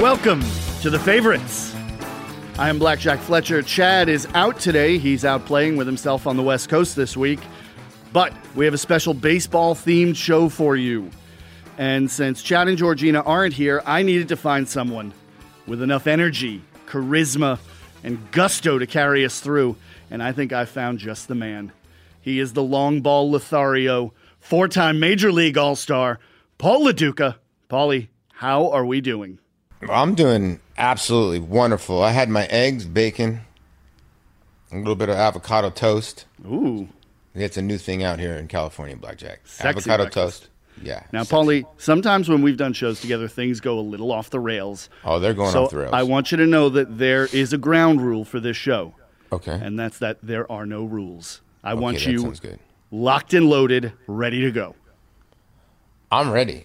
welcome to The Favorites. I am Blackjack Fletcher. Chad is out today. He's out playing with himself on the West Coast this week. But we have a special baseball-themed show for you. And since Chad and Georgina aren't here, I needed to find someone with enough energy, charisma, and gusto to carry us through. And I think I found just the man. He is the long ball Lothario, four-time Major League All-Star, Paul Lo Duca. Paulie, how are we doing? I'm doing absolutely wonderful. I had my eggs, bacon, a little bit of avocado toast. Ooh. It's a new thing out here in California, Blackjack. Sexy avocado breakfast. Toast. Yeah. Now, sexy. Paulie, sometimes when we've done shows together, things go a little off the rails. Oh, they're going off the rails. I want you to know that there is a ground rule for this show. Okay. And that's that there are no rules. I Okay, want that you sounds good. locked and loaded, ready to go. I'm ready.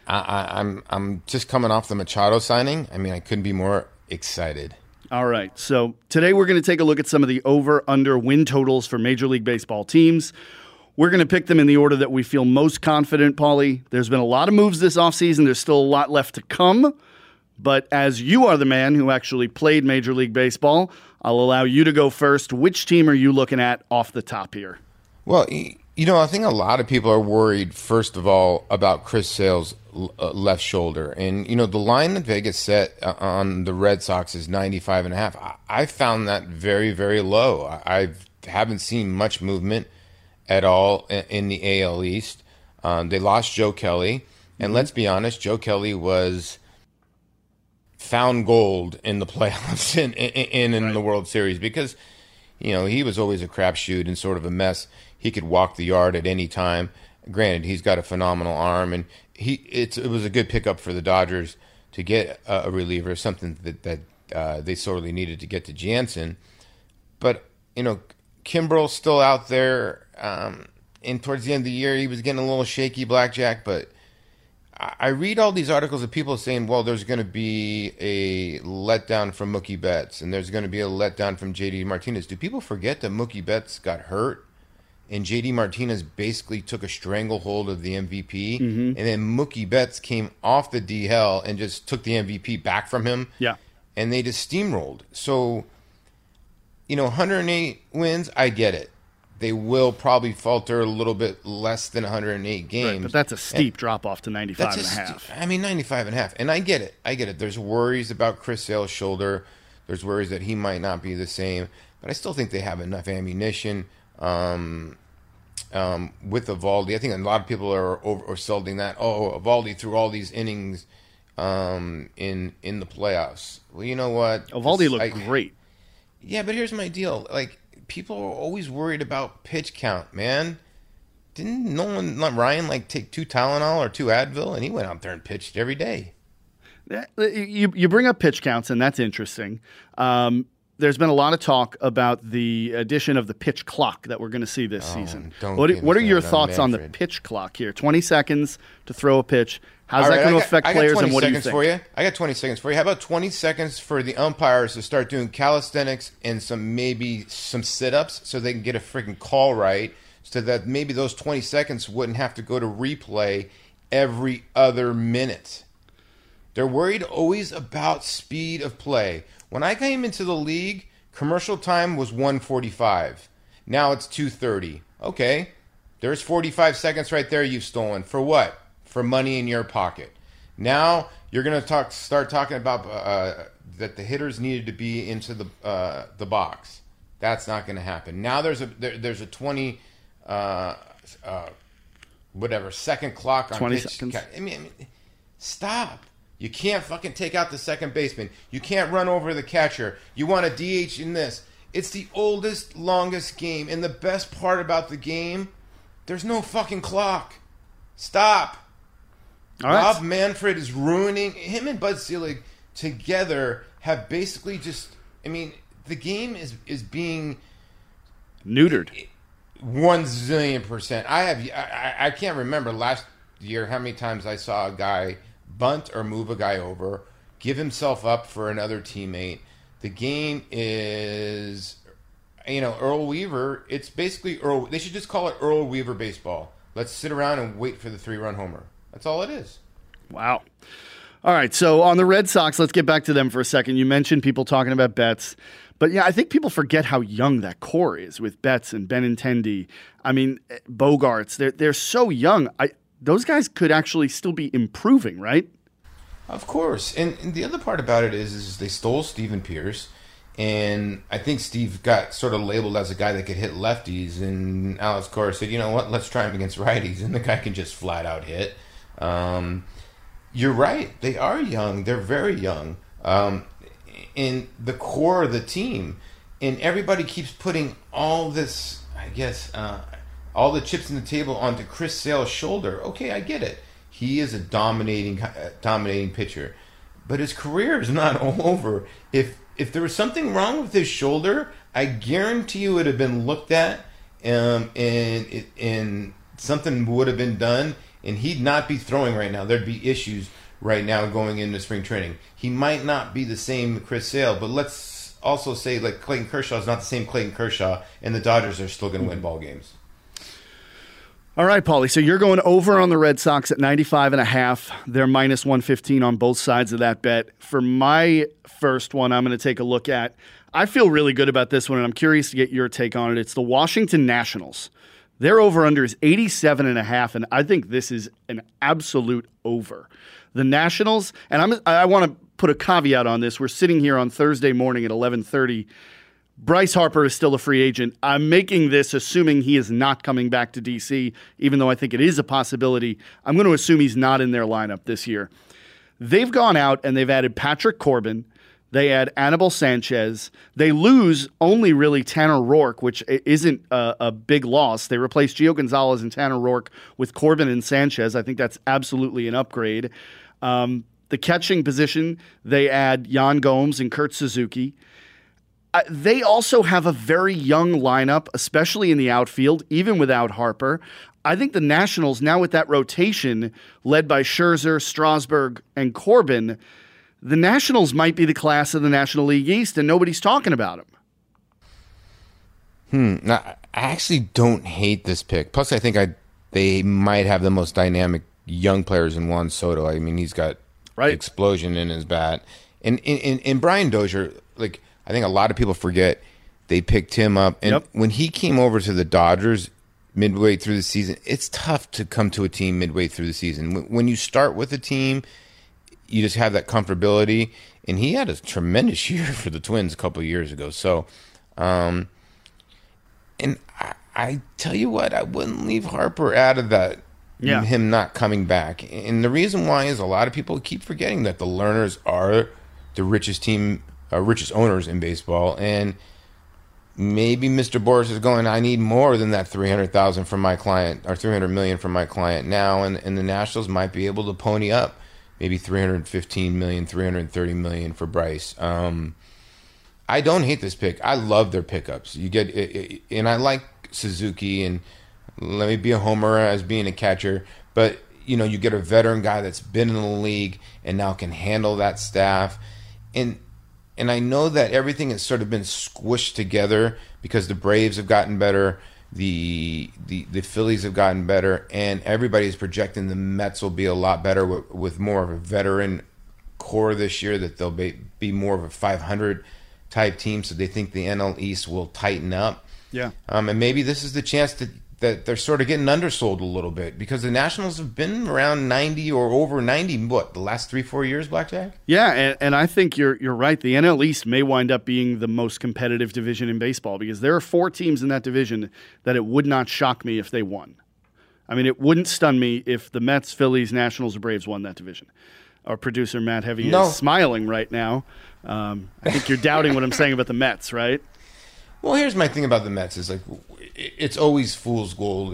I'm just coming off the Machado signing. I mean, I couldn't be more excited. All right. So today we're going to take a look at some of the over-under win totals for Major League Baseball teams. We're going to pick them in the order that we feel most confident, Paulie. There's been a lot of moves this offseason. There's still a lot left to come. But as you are the man who actually played Major League Baseball, I'll allow you to go first. Which team are you looking at off the top here? Well, you know, I think a lot of people are worried, first of all, about Chris Sale's left shoulder. And, you know, the line that Vegas set on the Red Sox is 95.5. I found that very, very low. I haven't seen much movement at all in the AL East. They lost Joe Kelly. And let's be honest, Joe Kelly was found gold in the playoffs in the World Series because, you know, he was always a crapshoot and sort of a mess. He could walk the yard at any time. Granted, he's got a phenomenal arm, and it was a good pickup for the Dodgers to get a reliever, something that they sorely needed to get to Jansen. But, you know, Kimbrel's still out there, and towards the end of the year, he was getting a little shaky, Blackjack, but I read all these articles of people saying, well, there's going to be a letdown from Mookie Betts, and there's going to be a letdown from J.D. Martinez. Do people forget that Mookie Betts got hurt, and J.D. Martinez basically took a stranglehold of the MVP, and then Mookie Betts came off the DL and just took the MVP back from him, and they just steamrolled. So, you know, 108 wins, I get it. They will probably falter a little bit less than 108 games. Right, but that's a steep drop-off to 95.5. I mean, 95.5. And I get it. There's worries about Chris Sale's shoulder. There's worries that he might not be the same. But I still think they have enough ammunition with Eovaldi. I think a lot of people are overselling that. Oh, Eovaldi threw all these innings in the playoffs. Well, you know what? Eovaldi looked great. Yeah, but here's my deal. Like, people are always worried about pitch count, man. Didn't Ryan take 2 Tylenol or 2 Advil, and he went out there and pitched every day? You bring up pitch counts, and that's interesting. There's been a lot of talk about the addition of the pitch clock that we're going to see this season. What are your thoughts on the pitch clock here? 20 seconds to throw a pitch. How's that going to affect players, and what do you think? I got 20 seconds for you. How about 20 seconds for the umpires to start doing calisthenics and maybe some sit-ups so they can get a freaking call right, so that maybe those 20 seconds wouldn't have to go to replay every other minute. They're worried always about speed of play. When I came into the league, commercial time was 1:45. Now it's 2:30. Okay, there's 45 seconds right there you've stolen. For what? For money in your pocket. Now you're going to start talking about that the hitters needed to be into the box. That's not going to happen. Now there's a 20 second clock on 20 pitch. seconds. I mean, stop. You can't fucking take out the second baseman. You can't run over the catcher. You want a DH in this. It's the oldest, longest game. And the best part about the game, there's no fucking clock. Stop. All right. Rob Manfred is ruining. Him and Bud Selig together have basically just. I mean, the game is being neutered. 1,000,000%. I can't remember last year how many times I saw a guy bunt or move a guy over, give himself up for another teammate. The game is, Earl Weaver. It's basically Earl. They should just call it Earl Weaver baseball. Let's sit around and wait for the 3-run homer. That's all it is. Wow. All right, so on the Red Sox, let's get back to them for a second. You mentioned people talking about Betts, but yeah, I think people forget how young that core is with Betts and Benintendi. I mean, Bogarts, they're so young. Those guys could actually still be improving, right? Of course. And the other part about it is they stole Steven Pierce. And I think Steve got sort of labeled as a guy that could hit lefties. And Alex Cora said, you know what, let's try him against righties. And the guy can just flat out hit. You're right. They are young. They're very young. In the core of the team. And everybody keeps putting all this, I guess, all the chips on the table onto Chris Sale's shoulder. Okay, I get it. He is a dominating pitcher. But his career is not all over. If there was something wrong with his shoulder, I guarantee you it would have been looked at, and something would have been done, and he'd not be throwing right now. There'd be issues right now going into spring training. He might not be the same Chris Sale, but let's also say like Clayton Kershaw is not the same Clayton Kershaw, and the Dodgers are still going to win ball games. All right, Paulie, so you're going over on the Red Sox at 95.5. They're minus 115 on both sides of that bet. For my first one, I'm going to take a look at. I feel really good about this one, and I'm curious to get your take on it. It's the Washington Nationals. Their over-under is 87.5, and I think this is an absolute over. The Nationals, and I want to put a caveat on this. We're sitting here on Thursday morning at 11:30. Bryce Harper is still a free agent. I'm making this assuming he is not coming back to D.C., even though I think it is a possibility. I'm going to assume he's not in their lineup this year. They've gone out and they've added Patrick Corbin. They add Anibal Sanchez. They lose only really Tanner Roark, which isn't a big loss. They replace Gio Gonzalez and Tanner Roark with Corbin and Sanchez. I think that's absolutely an upgrade. The catching position, they add Yan Gomes and Kurt Suzuki. They also have a very young lineup, especially in the outfield, even without Harper. I think the Nationals, now with that rotation led by Scherzer, Strasburg, and Corbin, the Nationals might be the class of the National League East, and nobody's talking about them. Now, I actually don't hate this pick. Plus, I think they might have the most dynamic young players in Juan Soto. I mean, he's got explosion in his bat. And Brian Dozier, like, I think a lot of people forget they picked him up. And when he came over to the Dodgers midway through the season, it's tough to come to a team midway through the season. When you start with a team, you just have that comfortability. And he had a tremendous year for the Twins a couple of years ago. So, and I tell you what, I wouldn't leave Harper out of that, him not coming back. And the reason why is a lot of people keep forgetting that the Lerners are the richest owners in baseball, and maybe Mr. Boras is going, I need more than that $300,000 from my client, or $300 million from my client now, and the Nationals might be able to pony up maybe $315 million, $330 million for Bryce. I don't hate this pick. I love their pickups. You get, and I like Suzuki, and let me be a homer as being a catcher, but you get a veteran guy that's been in the league and now can handle that staff, and I know that everything has sort of been squished together because the Braves have gotten better, the Phillies have gotten better, and everybody's projecting the Mets will be a lot better with more of a veteran core this year, that they'll be more of a 500 type team, so they think the NL East will tighten up. Yeah. And maybe this is the chance that they're sort of getting undersold a little bit, because the Nationals have been around 90 or over 90, the last 3-4 years, Blackjack? Yeah, and I think you're right. The NL East may wind up being the most competitive division in baseball, because there are 4 teams in that division that it would not shock me if they won. I mean, it wouldn't stun me if the Mets, Phillies, Nationals, or Braves won that division. Our producer, Matt Heavy, is smiling right now. I think you're doubting what I'm saying about the Mets, right? Well, here's my thing about the Mets is, like, it's always fool's gold.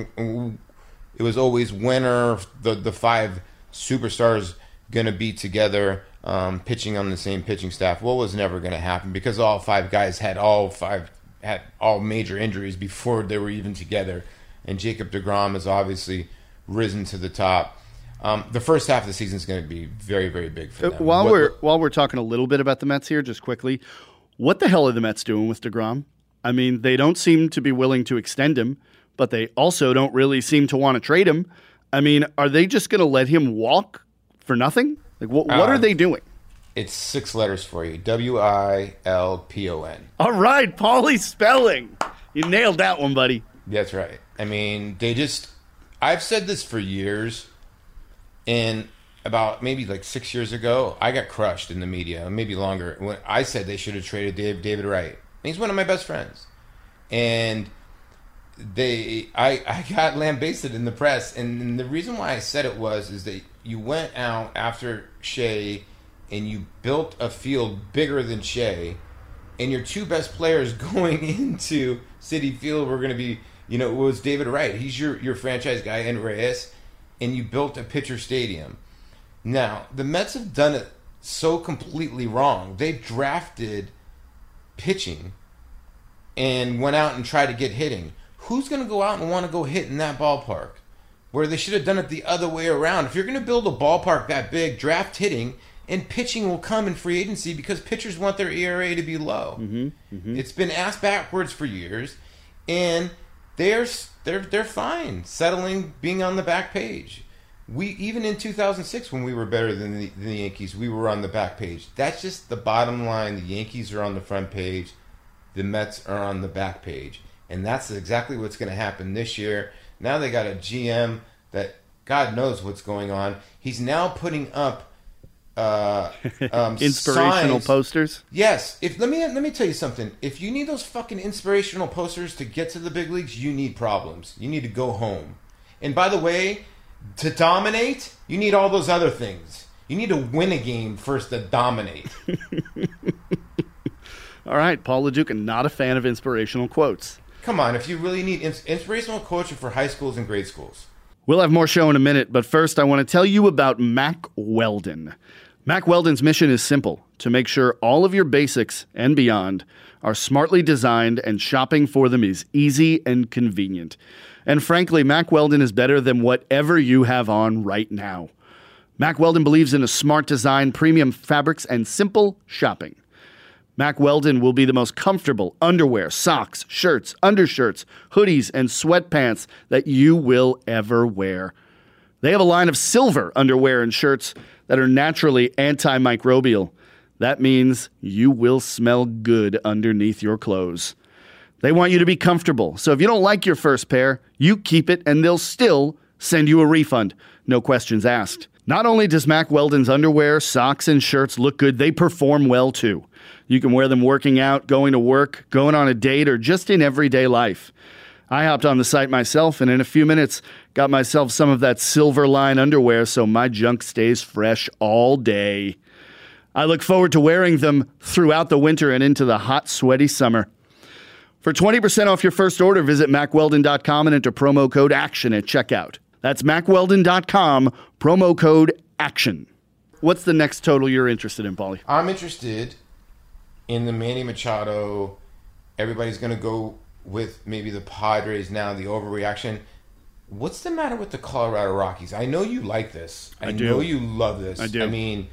It was always, when are the 5 superstars going to be together, pitching on the same pitching staff? What was never going to happen, because all 5 guys had all major injuries before they were even together. And Jacob deGrom has obviously risen to the top. The first half of the season is going to be very, very big for them. While we're talking a little bit about the Mets here, just quickly, what the hell are the Mets doing with deGrom? I mean, they don't seem to be willing to extend him, but they also don't really seem to want to trade him. I mean, are they just going to let him walk for nothing? Like, what are they doing? It's 6 letters for you. WILPON. All right, Paulie spelling. You nailed that one, buddy. That's right. I mean, I've said this for years, and about maybe like 6 years ago, I got crushed in the media, maybe longer, when I said they should have traded David Wright. He's one of my best friends. And I got lambasted in the press, and the reason why I said it is that you went out after Shea and you built a field bigger than Shea, and your 2 best players going into Citi Field were going to be, it was David Wright. He's your franchise guy, and Reyes, and you built a pitcher stadium. Now, the Mets have done it so completely wrong. They drafted pitching and went out and tried to get hitting. Who's going to go out and want to go hit in that ballpark? Where they should have done it the other way around. If you're going to build a ballpark that big, draft hitting, and pitching will come in free agency because pitchers want their ERA to be low. It's been asked backwards for years, and they're fine settling being on the back page. Even in 2006, when we were better than the Yankees, we were on the back page. That's just the bottom line. The Yankees are on the front page. The Mets are on the back page. And that's exactly what's going to happen this year. Now they got a GM that God knows what's going on. He's now putting up inspirational signs. Posters. Yes. Let me tell you something. If you need those fucking inspirational posters to get to the big leagues, you need problems. You need to go home. And by the way, to dominate, you need all those other things. You need to win a game first to dominate. All right, Paul LaDuca, not a fan of inspirational quotes. Come on, if you really need inspirational coaching for high schools and grade schools. We'll have more show in a minute, but first I want to tell you about Mack Weldon. Mack Weldon's mission is simple: to make sure all of your basics and beyond are smartly designed and shopping for them is easy and convenient. And frankly, Mack Weldon is better than whatever you have on right now. Mack Weldon believes in a smart design, premium fabrics, and simple shopping. Mack Weldon will be the most comfortable underwear, socks, shirts, undershirts, hoodies, and sweatpants that you will ever wear. They have a line of silver underwear and shirts that are naturally antimicrobial. That means you will smell good underneath your clothes. They want you to be comfortable, so if you don't like your first pair, you keep it and they'll still send you a refund. No questions asked. Not only does Mack Weldon's underwear, socks, and shirts look good, they perform well too. You can wear them working out, going to work, going on a date, or just in everyday life. I hopped on the site myself, and in a few minutes, got myself some of that silver line underwear so my junk stays fresh all day. I look forward to wearing them throughout the winter and into the hot, sweaty summer. For 20% off your first order, visit MackWeldon.com and enter promo code ACTION at checkout. That's MackWeldon.com, promo code ACTION. What's the next total you're interested in, Paulie? I'm interested in the Manny Machado. Everybody's going to go with maybe the Padres now, the overreaction. What's the matter with the Colorado Rockies? I know you like this. I know you love this. I do. I mean,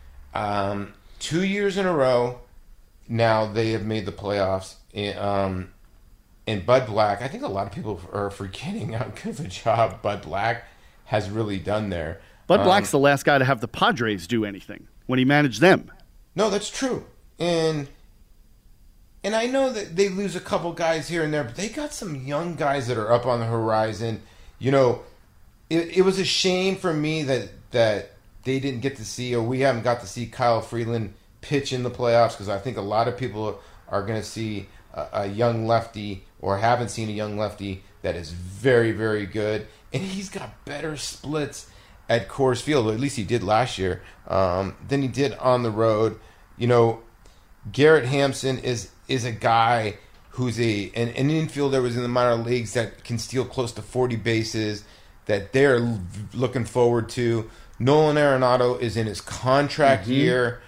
2 years in a row, now they have made the playoffs. And Bud Black, I think a lot of people are forgetting how good of a job Bud Black has really done there. Bud Black's the last guy to have the Padres do anything when he managed them. No, that's true. And I know that they lose a couple guys here and there, but they got some young guys that are up on the horizon. You know, it was a shame for me that they didn't get to see, or we haven't got to see Kyle Freeland pitch in the playoffs, because I think a lot of people are going to see a young lefty, or haven't seen a young lefty that is very, very good. And he's got better splits at Coors Field, or at least he did last year, than he did on the road. You know, Garrett Hampson is a guy who's an infielder that was in the minor leagues that can steal close to 40 bases, that they're looking forward to. Nolan Arenado is in his contract year.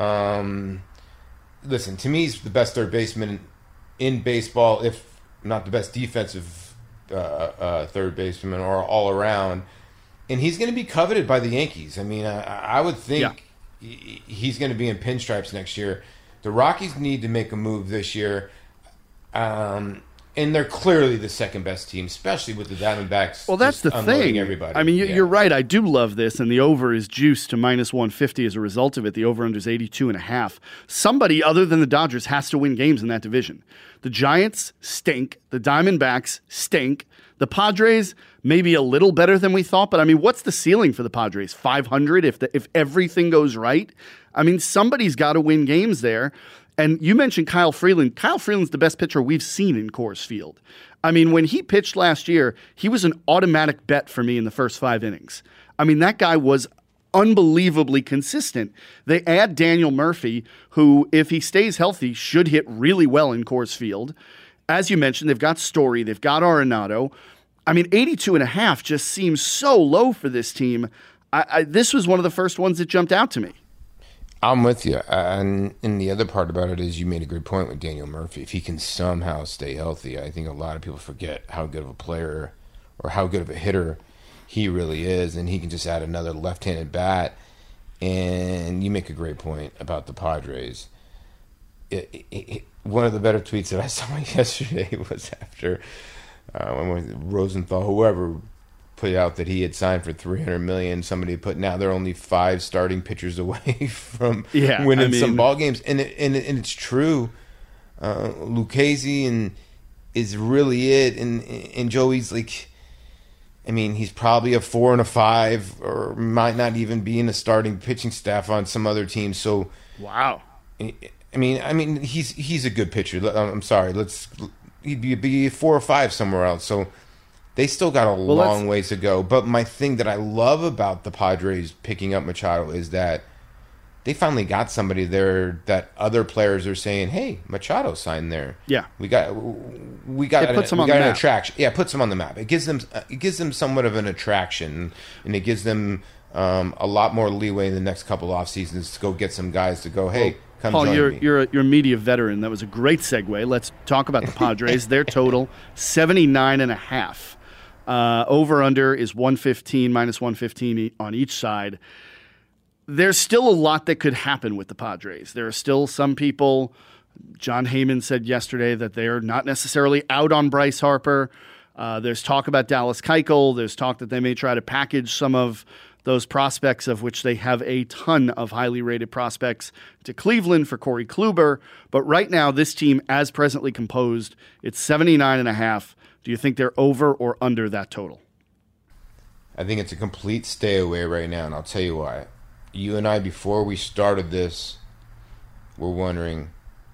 Listen, to me, he's the best third baseman in baseball, if not the best defensive third baseman, or all around. And he's going to be coveted by the Yankees. I mean, I would think he's going to be in pinstripes next year. The Rockies need to make a move this year. And they're clearly the second best team, especially with the Diamondbacks. Well, that's the thing. Everybody. I mean, you're right. I do love this, and the over is juiced to minus 150 as a result of it. The over-under is 82.5. Somebody other than the Dodgers has to win games in that division. The Giants stink. The Diamondbacks stink. The Padres maybe a little better than we thought, but I mean, what's the ceiling for the Padres? 500 if everything goes right? I mean, somebody's got to win games there. And you mentioned Kyle Freeland. Kyle Freeland's the best pitcher we've seen in Coors Field. I mean, when he pitched last year, he was an automatic bet for me in the first 5 innings. I mean, that guy was unbelievably consistent. They add Daniel Murphy, who, if he stays healthy, should hit really well in Coors Field. As you mentioned, they've got Story, they've got Arenado. I mean, 82.5 just seems so low for this team. This was one of the first ones that jumped out to me. I'm with you. And the other part about it is you made a good point with Daniel Murphy. If he can somehow stay healthy, I think a lot of people forget how good of a player or how good of a hitter he really is. And he can just add another left-handed bat. And you make a great point about the Padres. One of the better tweets that I saw yesterday was after when Rosenthal, whoever, put out that he had signed for $300 million. Somebody put now they're only 5 starting pitchers away from winning some ball games, and it's true. Lucchesi is really it, and Joey's like, I mean, he's probably a 4 and a 5, or might not even be in the starting pitching staff on some other teams. So wow, I mean, he's a good pitcher. I'm sorry, he'd be 4 or 5 somewhere else. So. They still got a long ways to go. But my thing that I love about the Padres picking up Machado is that they finally got somebody there that other players are saying, "Hey, Machado signed there. Yeah, we got an attraction. Yeah, puts them on the map. It gives them somewhat of an attraction, and it gives them a lot more leeway in the next couple off seasons to go get some guys to go. Hey, come Paul, join me. You're a media veteran. That was a great segue. Let's talk about the Padres. Their total 79.5. Over-under is 115, minus 115 on each side. There's still a lot that could happen with the Padres. There are still some people, John Heyman said yesterday, that they're not necessarily out on Bryce Harper. There's talk about Dallas Keuchel. There's talk that they may try to package some of those prospects, of which they have a ton of highly rated prospects, to Cleveland for Corey Kluber. But right now, this team, as presently composed, it's 79.5. Do you think they're over or under that total? I think it's a complete stay away right now, and I'll tell you why. You and I, before we started this, were wondering,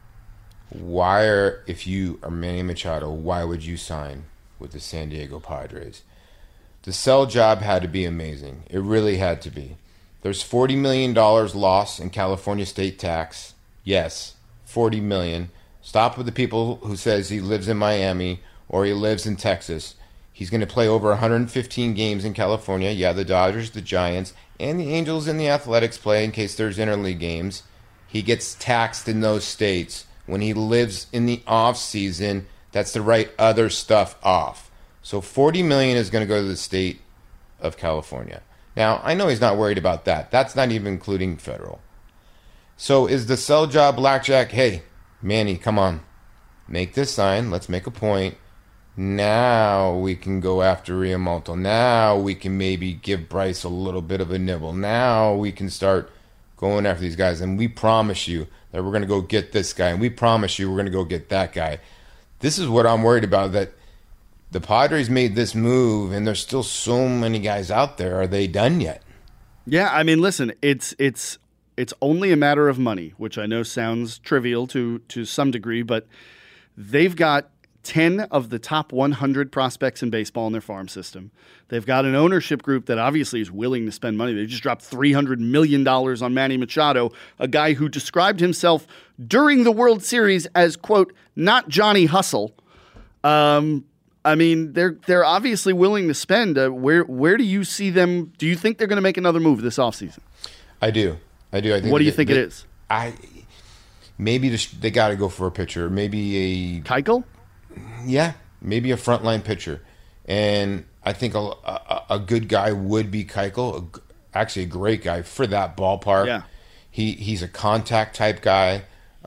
if you are Manny Machado, why would you sign with the San Diego Padres? The sell job had to be amazing. It really had to be. There's $40 million loss in California state tax. Yes, $40 million. Stop with the people who says he lives in Miami or he lives in Texas. He's going to play over 115 games in California. Yeah, the Dodgers, the Giants, and the Angels and the Athletics play in case there's interleague games. He gets taxed in those states. When he lives in the off season, that's to write other stuff off. So $40 million is going to go to the state of California. Now, I know he's not worried about that. That's not even including federal. So is the sell job blackjack, hey, Manny, come on, make this sign. Let's make a point. Now we can go after Realmuto. Now we can maybe give Bryce a little bit of a nibble. Now we can start going after these guys. And we promise you that we're going to go get this guy. And we promise you we're going to go get that guy. This is what I'm worried about, that the Padres made this move and there's still so many guys out there. Are they done yet? Yeah, I mean, listen, it's only a matter of money, which I know sounds trivial to some degree, but they've got 10 of the top 100 prospects in baseball in their farm system. They've got an ownership group that obviously is willing to spend money. They just dropped $300 million on Manny Machado, a guy who described himself during the World Series as, quote, not Johnny Hustle. I mean, they're obviously willing to spend. Where do you see them? Do you think they're going to make another move this offseason? I do. I think. What do you think it is? Maybe they got to go for a pitcher. Maybe a Keuchel? Yeah, maybe a frontline pitcher. And I think a good guy would be Keuchel. Actually, a great guy for that ballpark. Yeah. He's a contact type guy.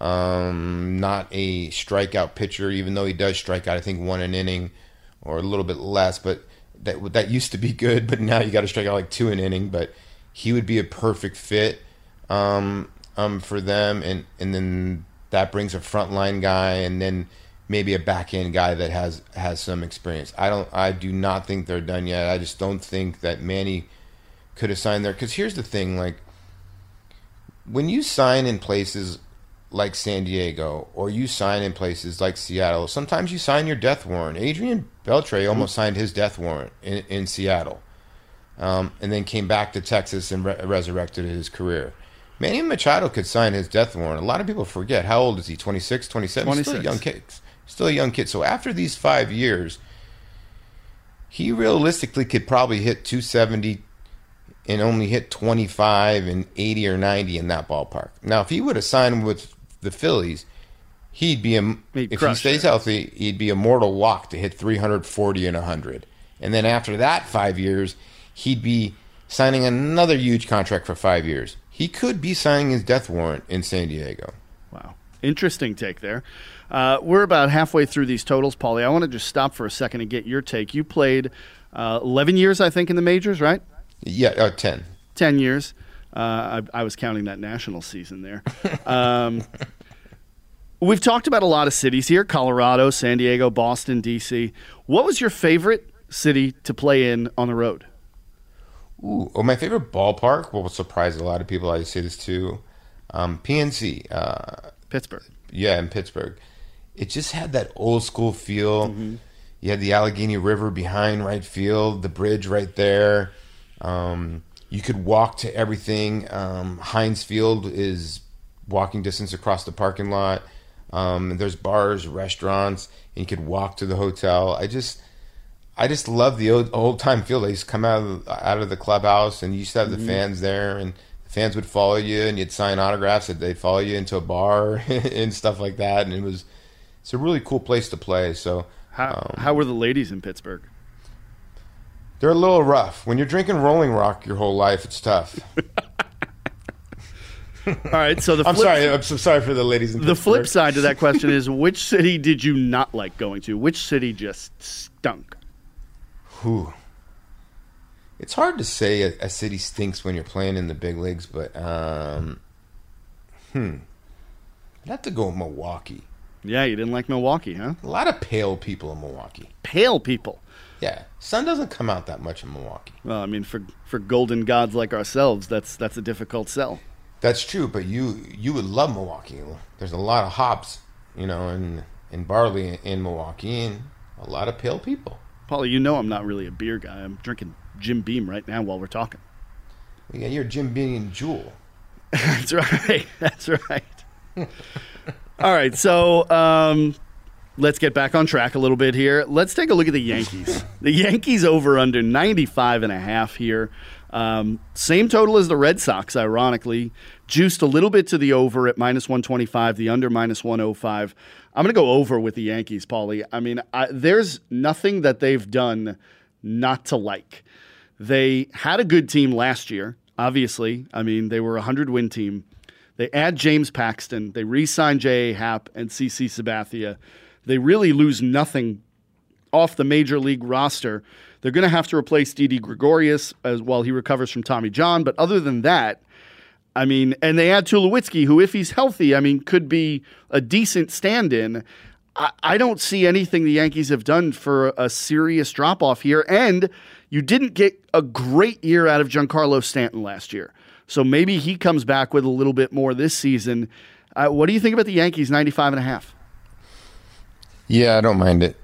Not a strikeout pitcher, even though he does strike out, I think, one an inning or a little bit less. But that used to be good, but now you got to strike out like two an inning. But he would be a perfect fit for them, and then that brings a frontline guy, and then maybe a back end guy that has some experience. I do not think they're done yet. I just don't think that Manny could have signed there. Because here's the thing, like, when you sign in places like San Diego or you sign in places like Seattle, sometimes you sign your death warrant. Adrian Beltre almost signed his death warrant in Seattle, and then came back to Texas and resurrected his career. Manny Machado could sign his death warrant. A lot of people forget. How old is he? 26, 27? 26. Still a young kid. Still a young kid. So after these 5 years, he realistically could probably hit 270 and only hit 25 and 80 or 90 in that ballpark. Now, if he would have signed with the Phillies, if he stays healthy, he'd be a mortal lock to hit 340 and 100. And then after that 5 years, he'd be signing another huge contract for 5 years. He could be signing his death warrant in San Diego. Wow. Interesting take there. We're about halfway through these totals, Paulie. I want to just stop for a second and get your take. You played 11 years, I think, in the majors, right? Yeah, 10. 10 years. I was counting that national season there. We've talked about a lot of cities here: Colorado, San Diego, Boston, D.C. What was your favorite city to play in on the road? Ooh, my favorite ballpark will surprise a lot of people. I say this too. PNC. Pittsburgh. Yeah, in Pittsburgh. It just had that old school feel. Mm-hmm. You had the Allegheny River behind right field, the bridge right there. You could walk to everything. Heinz Field is walking distance across the parking lot. There's bars, restaurants, and you could walk to the hotel. I just love the old time feel. They used to come out of the clubhouse, and you used to have the fans there, and the fans would follow you, and you'd sign autographs. That they'd follow you into a bar and stuff like that. And it's a really cool place to play. So how were the ladies in Pittsburgh? They're a little rough. When you're drinking Rolling Rock your whole life, it's tough. All right, so I'm so sorry for the ladies in Pittsburgh. The flip side to that question is, which city did you not like going to? Which city just stunk? Whew. It's hard to say a city stinks when you're playing in the big leagues, but I'd have to go with Milwaukee. Yeah, you didn't like Milwaukee, huh? A lot of pale people in Milwaukee. Pale people? Yeah, sun doesn't come out that much in Milwaukee. Well, I mean, for golden gods like ourselves, that's a difficult sell. That's true, but you would love Milwaukee. There's a lot of hops, and barley in Milwaukee, and a lot of pale people. Paulie, you know I'm not really a beer guy. I'm drinking Jim Beam right now while we're talking. Yeah, you're Jim Beam and Jewel. That's right. That's right. All right, so let's get back on track a little bit here. Let's take a look at the Yankees. The Yankees over under 95.5 here. Same total as the Red Sox, ironically. Juiced a little bit to the over at -125, the under -105. I'm going to go over with the Yankees, Paulie. I mean, there's nothing that they've done not to like. They had a good team last year, obviously. I mean, they were a 100-win team. They add James Paxton. They re-sign J.A. Happ and CC Sabathia. They really lose nothing off the major league roster. They're going to have to replace Didi Gregorius while he recovers from Tommy John. But other than that, I mean, and they add Tulowitzki, who, if he's healthy, I mean, could be a decent stand-in. I don't see anything the Yankees have done for a serious drop-off here. And you didn't get a great year out of Giancarlo Stanton last year. So maybe he comes back with a little bit more this season. What do you think about the Yankees 95.5? Yeah, I don't mind it.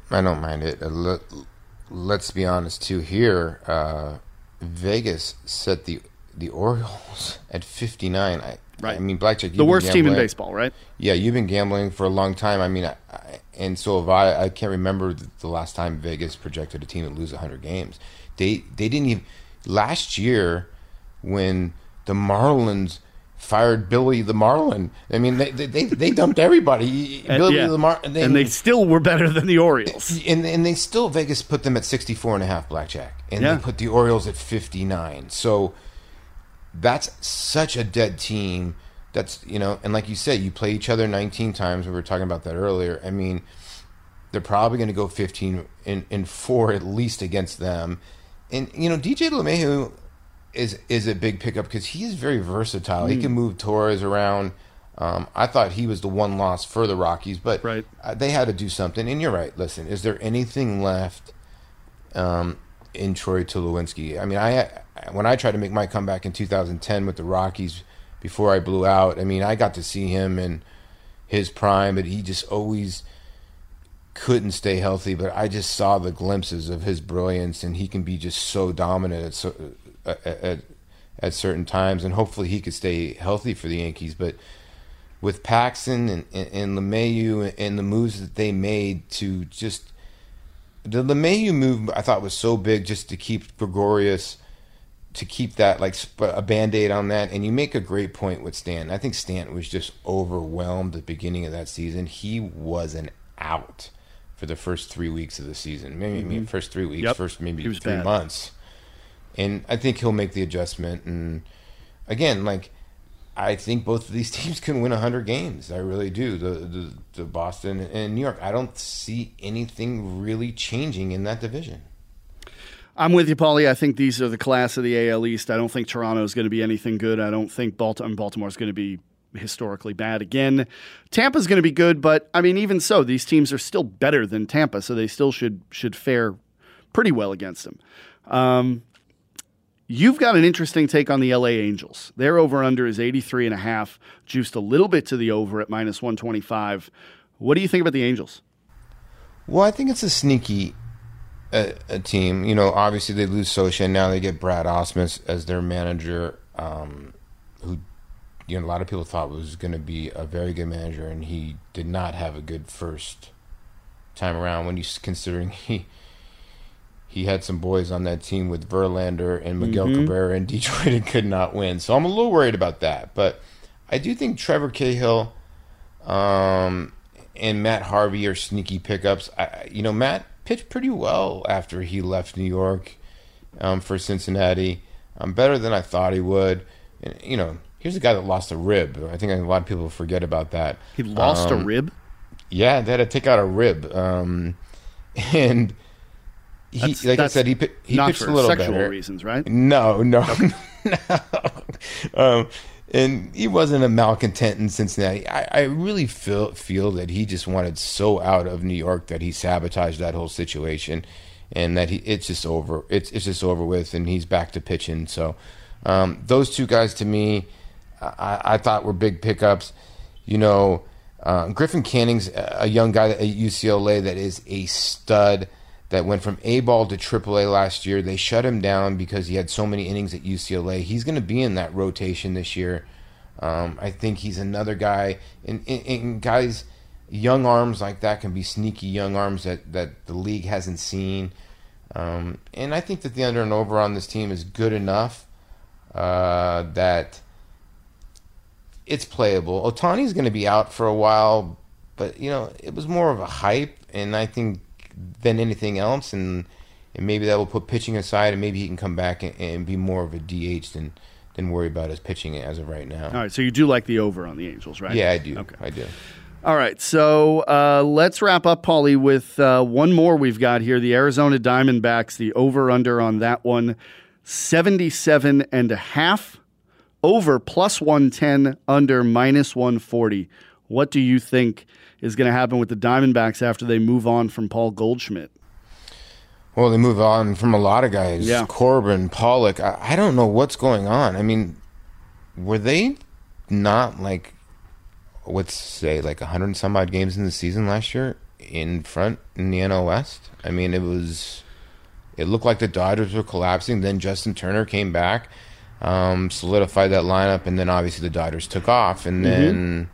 Let's be honest, too. Here, Vegas set the Orioles at 59. Right. I mean, Blackjack, the worst team in baseball, right? Yeah, you've been gambling for a long time. I mean, and so have I. I can't remember the last time Vegas projected a team to lose 100 games. They didn't even last year when the Marlins fired Billy the Marlin. I mean, they dumped everybody. Billy the Marlin, and they still were better than the Orioles. And they still, Vegas put them at 64.5 Blackjack, and they put the Orioles at 59. So that's such a dead team That's, and like you said, you play each other 19 times. We were talking about that earlier. I mean, they're probably going to go 15 in 4 at least against them. And, DJ LeMahieu is a big pickup because he's very versatile. He can move Torres around. I thought he was the one loss for the Rockies, but right. They had to do something. And you're right. Listen, is there anything left in Troy Tulowitzki? I mean, when I tried to make my comeback in 2010 with the Rockies before I blew out, I mean, I got to see him in his prime, but he just always couldn't stay healthy. But I just saw the glimpses of his brilliance, and he can be just so dominant at certain times, and hopefully he could stay healthy for the Yankees. But with Paxton and LeMahieu and the moves that they made to just the LeMahieu move, I thought was so big just to keep Gregorius, to keep that like a Band-Aid on that. And you make a great point with Stanton. I think Stanton was just overwhelmed at the beginning of that season. He was an out for the first 3 weeks of the season. Maybe first 3 weeks, first maybe 3 months. And I think he'll make the adjustment. And again, like, I think both of these teams can win 100 games. I really do. The Boston and New York. I don't see anything really changing in that division. I'm with you, Paulie. I think these are the class of the AL East. I don't think Toronto is going to be anything good. I don't think Baltimore is going to be historically bad again. Tampa's going to be good, but I mean, even so, these teams are still better than Tampa, so they still should fare pretty well against them. You've got an interesting take on the LA Angels. Their over-under is 83.5, juiced a little bit to the over at minus 125. What do you think about the Angels? Well, I think it's a sneaky a team. Obviously they lose Socha, and now they get Brad Ausmus as their manager, who a lot of people thought was going to be a very good manager, and he did not have a good first time around when considering he had some boys on that team with Verlander and Miguel Cabrera in Detroit and could not win. So I'm a little worried about that. But I do think Trevor Cahill and Matt Harvey are sneaky pickups. Matt pitched pretty well after he left New York for Cincinnati. Better than I thought he would. And, here's a guy that lost a rib. I think a lot of people forget about that. He lost a rib? Yeah, they had to take out a rib. And... I said, he pitched a little better. Not for sexual reasons, right? No. And he wasn't a malcontent in Cincinnati. I really feel that he just wanted so out of New York that he sabotaged that whole situation, and that it's just over. It's just over with, and he's back to pitching. So those two guys, to me, I thought were big pickups. Griffin Canning's a young guy at UCLA that is a stud, that went from A-ball to AAA last year. They shut him down because he had so many innings at UCLA. He's going to be in that rotation this year. I think he's another guy. And guys, young arms like that can be sneaky young arms that the league hasn't seen. And I think that the under and over on this team is good enough that it's playable. Ohtani's going to be out for a while, but, it was more of a hype, and I think than anything else, and maybe that will put pitching aside, and maybe he can come back and be more of a DH than worry about his pitching as of right now. All right, so you do like the over on the Angels, right? Yeah, I do. Okay. I do. All right, so let's wrap up, Paulie, with one more we've got here. The Arizona Diamondbacks, the over-under on that one, 77.5. Over plus 110, under minus 140. What do you think is going to happen with the Diamondbacks after they move on from Paul Goldschmidt? Well, they move on from a lot of guys. Yeah. Corbin, Pollock. I don't know what's going on. I mean, were they not like, let's say, like 100 and some odd games in the season last year in front in the NL West? I mean, it looked like the Dodgers were collapsing. Then Justin Turner came back, solidified that lineup, and then obviously the Dodgers took off, and then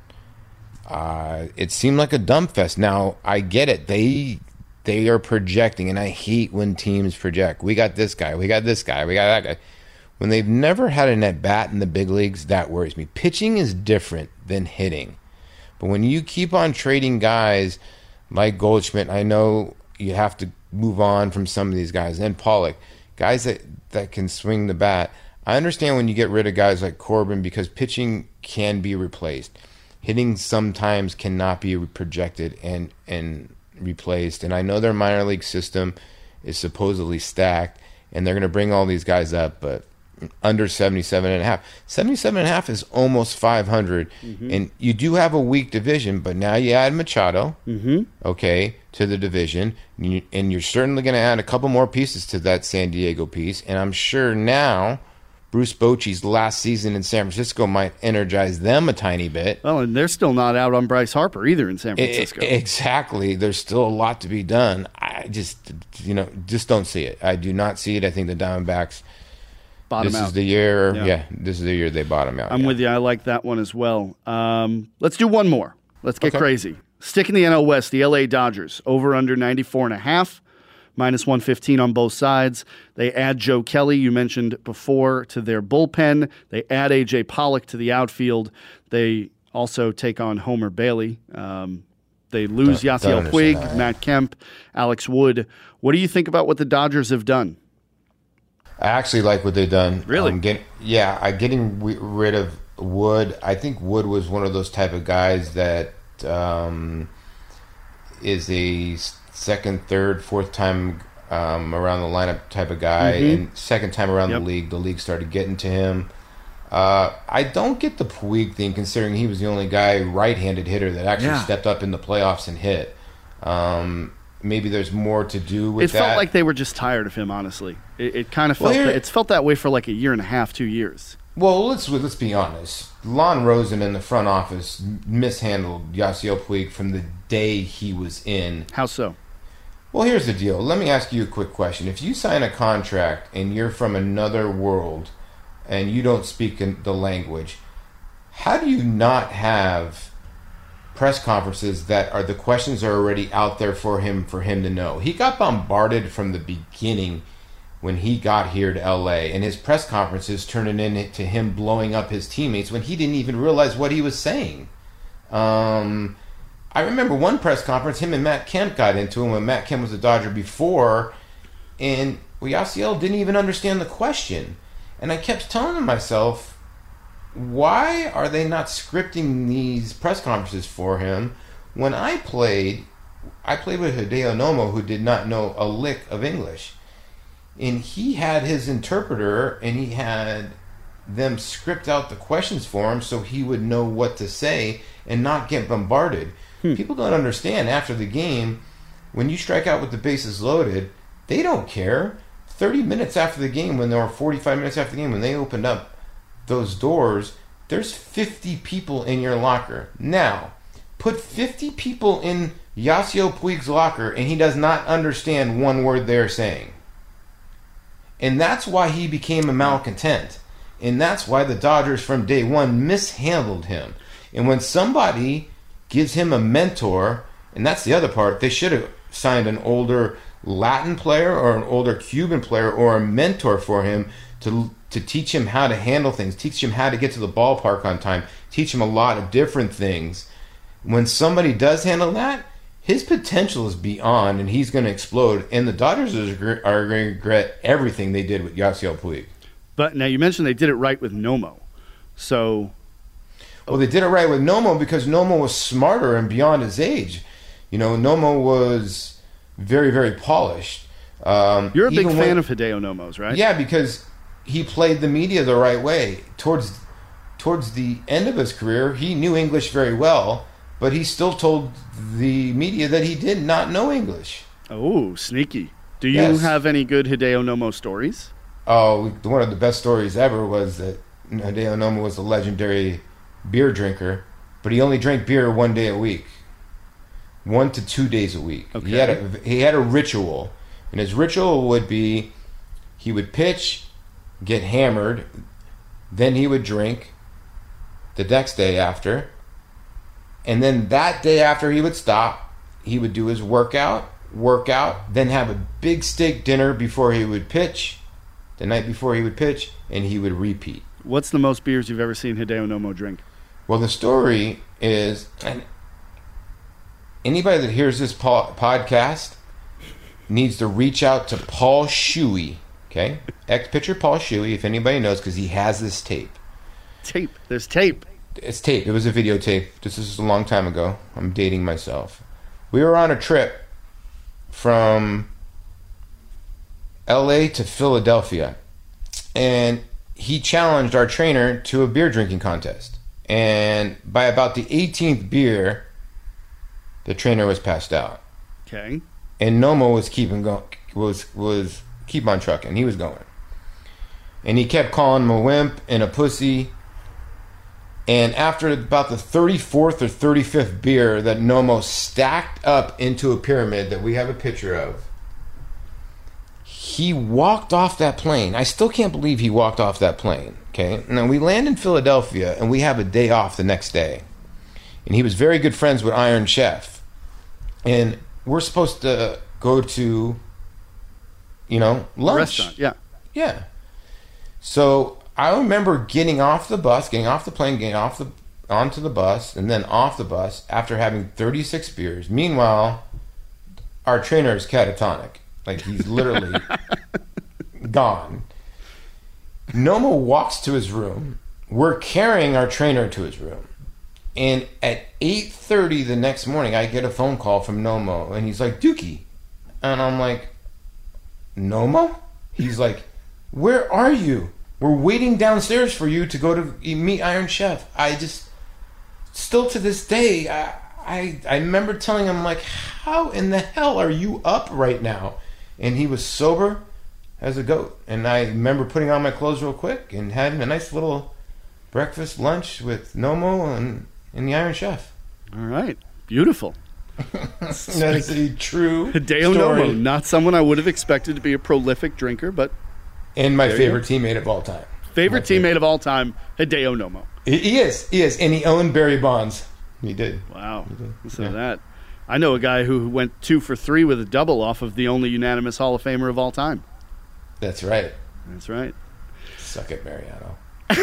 it seemed like a dump fest. Now, I get it. They are projecting, and I hate when teams project. We got this guy. We got this guy. We got that guy. When they've never had an at-bat in the big leagues, that worries me. Pitching is different than hitting. But when you keep on trading guys like Goldschmidt, I know you have to move on from some of these guys. And Pollock, guys that can swing the bat. I understand when you get rid of guys like Corbin because pitching can be replaced. Hitting sometimes cannot be projected and replaced. And I know their minor league system is supposedly stacked, and they're going to bring all these guys up, but under 77.5. 77.5 is almost 500. And you do have a weak division, but now you add Machado, okay, to the division. And you're certainly going to add a couple more pieces to that San Diego piece. And I'm sure now Bruce Bochy's last season in San Francisco might energize them a tiny bit. Well, and they're still not out on Bryce Harper either in San Francisco. Exactly. There's still a lot to be done. I just don't see it. I do not see it. I think the Diamondbacks, Bottom this out. is the year. Yeah, this is the year they bottom out. I'm with you. I like that one as well. Let's do one more. Let's get crazy. Stick in the NL West, the LA Dodgers, over under 94.5, minus 115 on both sides. They add Joe Kelly, you mentioned before, to their bullpen. They add A.J. Pollock to the outfield. They also take on Homer Bailey. They lose Yasiel Puig, Matt Kemp, Alex Wood. What do you think about what the Dodgers have done? I actually like what they've done. Really? Getting rid of Wood. I think Wood was one of those type of guys that is a second, third, fourth time around the lineup type of guy, and second time around the league started getting to him. I don't get the Puig thing, considering he was the only guy right-handed hitter that actually stepped up in the playoffs and hit. Maybe there's more to do with that. It felt like they were just tired of him, honestly. It kind of felt it's felt that way for like a year and a half, 2 years. Well, let's be honest. Lon Rosen in the front office mishandled Yasiel Puig from the day he was in. How so? Well, here's the deal. Let me ask you a quick question. If you sign a contract and you're from another world and you don't speak the language, how do you not have press conferences that the questions are already out there for him to know? He got bombarded from the beginning when he got here to LA, and his press conferences turned into him blowing up his teammates when he didn't even realize what he was saying. I remember one press conference, him and Matt Kemp got into him when Matt Kemp was a Dodger before, and Yasiel didn't even understand the question. And I kept telling myself, why are they not scripting these press conferences for him? When I played with Hideo Nomo, who did not know a lick of English. And he had his interpreter, and he had them script out the questions for him so he would know what to say and not get bombarded. People don't understand after the game, when you strike out with the bases loaded, they don't care. 30 minutes after the game, or 45 minutes after the game, when they opened up those doors, there's 50 people in your locker. Now, put 50 people in Yasiel Puig's locker, and he does not understand one word they're saying. And that's why he became a malcontent. And that's why the Dodgers from day one mishandled him. And when somebody gives him a mentor, and that's the other part, they should have signed an older Latin player or an older Cuban player or a mentor for him to teach him how to handle things, teach him how to get to the ballpark on time, teach him a lot of different things. When somebody does handle that, his potential is beyond, and he's going to explode. And the Dodgers are going to regret everything they did with Yasiel Puig. But now you mentioned they did it right with Nomo. So, well, they did it right with Nomo because Nomo was smarter and beyond his age. Nomo was very, very polished. You're a big fan of Hideo Nomo's, right? Yeah, because he played the media the right way. Towards the end of his career, he knew English very well, but he still told the media that he did not know English. Oh, sneaky. Do you have any good Hideo Nomo stories? Oh, one of the best stories ever was that Hideo Nomo was a legendary beer drinker, but he only drank beer 1 day a week. 1 to 2 days a week. Okay. He had a ritual, and his ritual would be he would pitch, get hammered, then he would drink the next day after, and then that day after he would stop, he would do his workout, then have a big steak dinner before he would pitch, the night before he would pitch, and he would repeat. What's the most beers you've ever seen Hideo Nomo drink? Well, the story is, and anybody that hears this podcast needs to reach out to Paul Shuey. Okay? Ex-pitcher Paul Shuey, if anybody knows, because he has this tape. Tape. There's tape. It's tape. It was a videotape. This is a long time ago. I'm dating myself. We were on a trip from LA to Philadelphia, and he challenged our trainer to a beer drinking contest. And by about the 18th beer, the trainer was passed out. Okay. And Nomo was keeping going, was keep on trucking. He was going. And he kept calling him a wimp and a pussy. And after about the 34th or 35th beer that Nomo stacked up into a pyramid that we have a picture of, he walked off that plane. I still can't believe he walked off that plane. Okay. And then we land in Philadelphia and we have a day off the next day. And he was very good friends with Iron Chef. And we're supposed to go to, lunch. Restaurant, yeah. Yeah. So I remember getting off the bus, getting off the plane, onto the bus, and then off the bus after having 36 beers. Meanwhile, our trainer is catatonic. Like, he's literally gone. Nomo walks to his room. We're carrying our trainer to his room. And at 8:30 the next morning, I get a phone call from Nomo, and he's like, Dookie. And I'm like, Nomo? He's like, where are you? We're waiting downstairs for you to go to meet Iron Chef. Still to this day, I remember telling him, like, how in the hell are you up right now? And he was sober as a goat. And I remember putting on my clothes real quick and having a nice little breakfast, lunch with Nomo and the Iron Chef. All right. Beautiful. That's a true Hideo story. Nomo, not someone I would have expected to be a prolific drinker, but... And my favorite teammate of all time. Favorite teammate of all time, Hideo Nomo. He is. And he owned Barry Bonds. He did. Wow. Listen to that. I know a guy who went 2 for 3 with a double off of the only unanimous Hall of Famer of all time. That's right. That's right. Suck it, Mariano.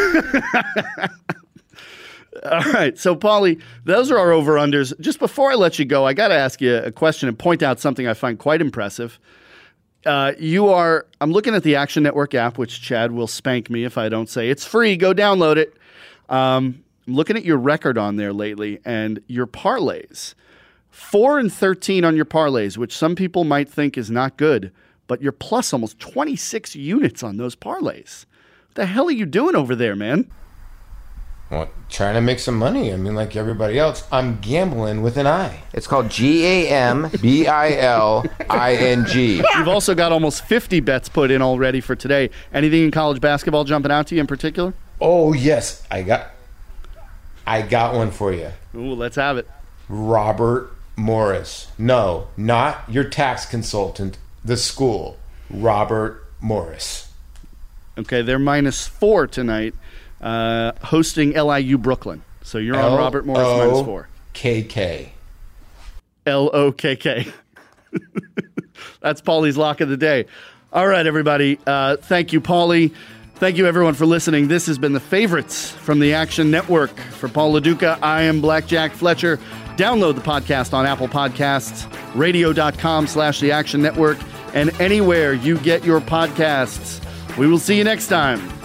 All right. So, Paulie, those are our over-unders. Just before I let you go, I got to ask you a question and point out something I find quite impressive. I'm looking at the Action Network app, which Chad will spank me if I don't say it's free. Go download it. I'm looking at your record on there lately and your parlays. 4-13 on your parlays, which some people might think is not good, but you're plus almost 26 units on those parlays. What the hell are you doing over there, man? Well, trying to make some money. I mean, like everybody else, I'm gambling with an I. It's called GAMBILING. You've also got almost 50 bets put in already for today. Anything in college basketball jumping out to you in particular? Oh, yes. I got one for you. Ooh, let's have it. Robert Morris. No, not your tax consultant. The school. Robert Morris. Okay, they're -4 tonight, hosting LIU Brooklyn. So you're on Robert Morris -4. KK. LOKK. That's Paulie's lock of the day. All right, everybody. Thank you, Paulie. Thank you, everyone, for listening. This has been The Favorites from the Action Network. For Paul LaDuca, I am Blackjack Fletcher. Download the podcast on Apple Podcasts, radio.com/The Action Network, and anywhere you get your podcasts. We will see you next time.